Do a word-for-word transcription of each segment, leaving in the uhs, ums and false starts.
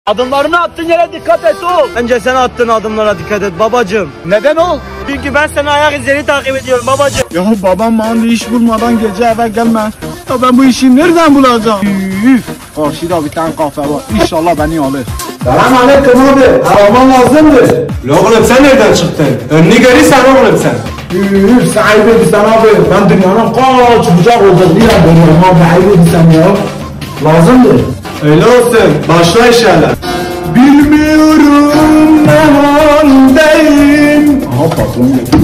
Adımlarını attığın yere dikkat et oğlum. Bence sen attığın adımlara dikkat et babacığım. Neden oğlum? Çünkü ben senin ayak izlerini takip ediyorum babacığım. Ya babam bana bir iş bulmadan gece eve gelme. Ya ben bu işi nereden bulacağım? Üf. Karşıda bir tane kafe var. İnşallah beni alır. Selam aleyküm abi. Araman lazımdı. La oğlum sen nereden çıktın? Önünü görürsen oğlum sen. Üf sen ayıp edin abi. Ben dünyanın kaç bucak olacağını görüyorum abi. Ayıp edin sen ya. Lazımdır. Öyle olsun. Başla işlerle. Bilmiyorum ne haldeyim. Aha patron geldi.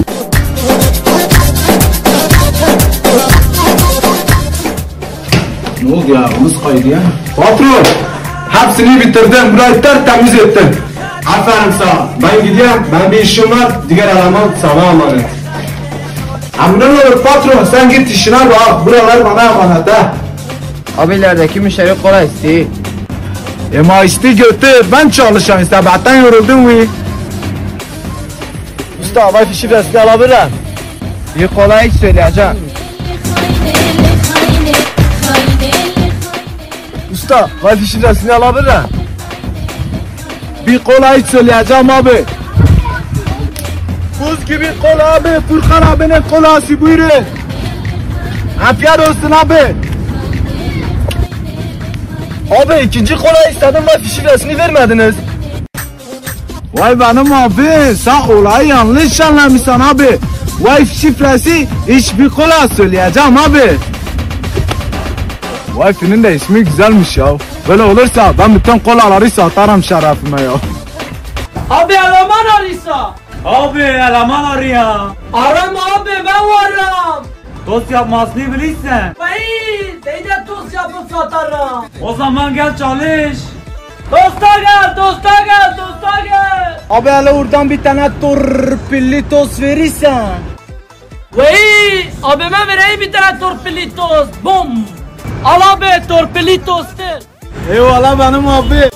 Ne oldu ya? Omuz kaydı ya. Patron. Hepsini bitirdim. Burayı tertemiz ettim. Aferin sana. Ben gidiyorum. Ben bir işim var. Diğer eleman sana emanet. Emrin olur patron. Sen git işine bak. Buralar bana emanet ha. Abi ilerideki müşteri kola istiyor. Ema isti götür. Ben çalışan sabahtan yoruldum mu? Usta wifi şifresini alabilirim. Bir kola hiç söyleyeceğim. Usta wifi şifresini alabilirim. Bir kola hiç söyleyeceğim abi. Buz gibi kola abi. Furkan abinin kolası buyurun. Afiyet olsun abi. Abi ikinci kola istedim wifi şifresini vermediniz. Vay benim abi. Sen olayı yanlış anlamışsın abi. Wifi şifresi hiçbir kola söyleyeceğim abi. Wifi'nin de ismi güzelmiş ya. Böyle olursa ben bütün kolaları satarım şerefime ya. Abi eleman arıyorsa. Abi eleman arıyor. Arama abi ben varım. Dost yapmasını bilirsen. Vay deyde toz yapıp satarım. O zaman gel çalış. Dosta gel dosta gel dosta gel. Abi hele oradan bir tane torpilli tost verirsen. Vay abime vereyim bir tane torpilli toz. Bum. Al abi torpilli toster. Eyvallah benim abi.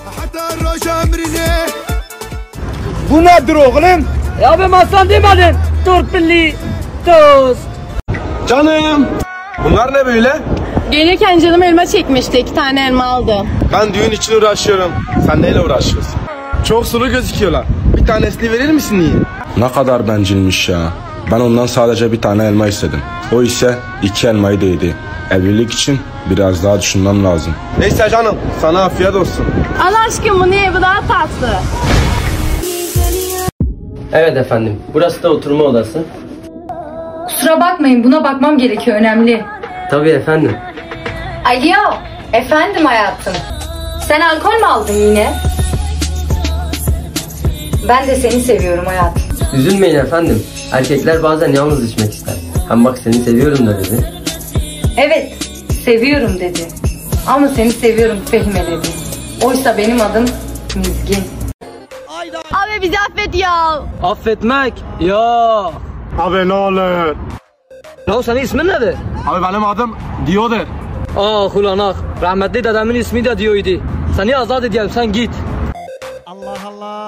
Bu nedir oğlum? E abi masan demedin. Torpilli tost. Canım. Bunlar ne böyle? Gelirken canım elma çekmişti. İki tane elma aldım. Ben düğün için uğraşıyorum. Sen neyle uğraşıyorsun? Çok sulu gözüküyorlar. Bir tanesini verir misin iyi? Ne kadar bencilmiş ya. Ben ondan sadece bir tane elma istedim. O ise iki elmayı da yedi. Evlilik için biraz daha düşünmem lazım. Neyse canım. Sana afiyet olsun. Allah aşkına bu niye? Bu daha tatlı. Evet efendim. Burası da oturma odası. Kusura bakmayın, buna bakmam gerekiyor, önemli. Tabii efendim. Alo, efendim hayatım. Sen alkol mü aldın yine? Ben de seni seviyorum hayatım. Üzülmeyin efendim. Erkekler bazen yalnız içmek ister. Hem bak seni seviyorum da dedi. Evet, seviyorum dedi. Ama seni seviyorum Fehime dedi. Oysa benim adım Mizgin. Abi bizi affet ya. Affetmek? Ya. Abi ne olur. Ya senin ismin nedir? Abi benim adım Diyo'dur. Ah ulan ah. Rahmetli dedemin ismi de Diyo'ydu. Seni azat edeyim sen git. Allah Allah.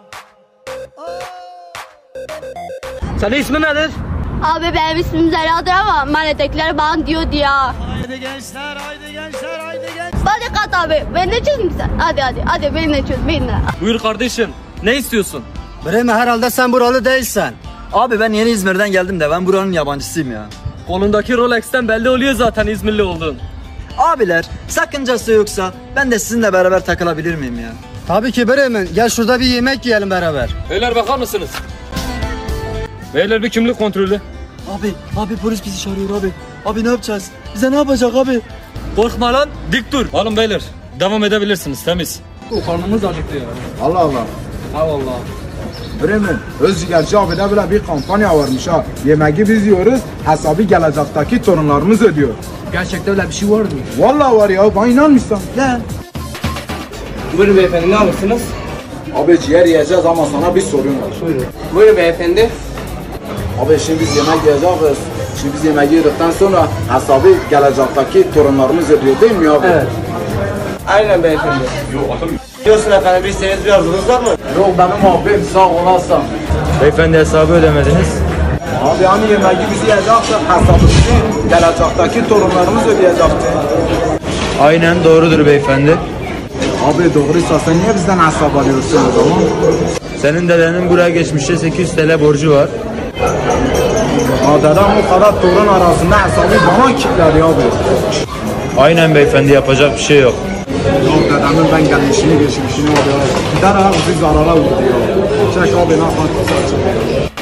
Senin ismin nedir? Abi benim ismim Zera'dır ama mahalledekiler bana diyor diye. Haydi gençler, haydi gençler, haydi gençler. Hadi kat abi. Beni de çöz mü sen? Hadi hadi. Hadi beni de çöz. Beni de. Buyur kardeşim. Ne istiyorsun? Breme herhalde sen buralı değilsen. Abi ben yeni İzmir'den geldim de ben buranın yabancısıyım ya. Kolundaki Rolex'ten belli oluyor zaten İzmirli olduğun. Abiler sakıncası yoksa ben de sizinle beraber takılabilir miyim ya? Tabii ki Bremen. Gel şurada bir yemek yiyelim beraber. Beyler bakar mısınız? Beyler bir kimlik kontrolü. Abi, abi polis bizi çağırıyor abi. Abi ne yapacağız? Bize ne yapacak abi? Korkma lan, dik dur. Alın beyler, devam edebilirsiniz, temiz. O karnımız acıktı ya. Allah Allah. Ha vallahi. Bremen, Özgerci abide bile bir kampanya varmış ha. Yemeği biz yiyoruz, hesabı gelecekteki torunlarımız ödüyor. Gerçekten öyle bir şey var mı? Vallahi var ya, bana inanmışsın. Gel. Buyurun beyefendi, ne alırsınız? Abi ciğer yiyeceğiz ama sana bir sorun var. Buyurun. Buyurun beyefendi. Abi şimdi biz yemek yiyeceğiz. Şimdi biz yemeği yedikten sonra hesabı gelecekteki torunlarımız ödüyor değil mi abi? Evet. Aynen beyefendi. Diyorsun efendim, bir isteğiniz bir arzunuz var mı? Yok benim abim sağ olasın. Beyefendi hesabı ödemediniz. Abi hani yemeği biz yiyeceğiz, hesabımızı gelecekteki torunlarımız ödeyecekti. Aynen doğrudur beyefendi. Abi doğruysa sen niye bizden hesap alıyorsun o zaman? Senin dedenin buraya geçmişte sekiz yüz T L borcu var. Ha dedem o kadar torun arasında hesabı bana kilitledi abi. Aynen beyefendi, yapacak bir şey yok. Yok dedemin ben gelmişini geçmişini alıyor. Gider abi bizi zarara vurdu ya. Çek abi ne yapmak istersen.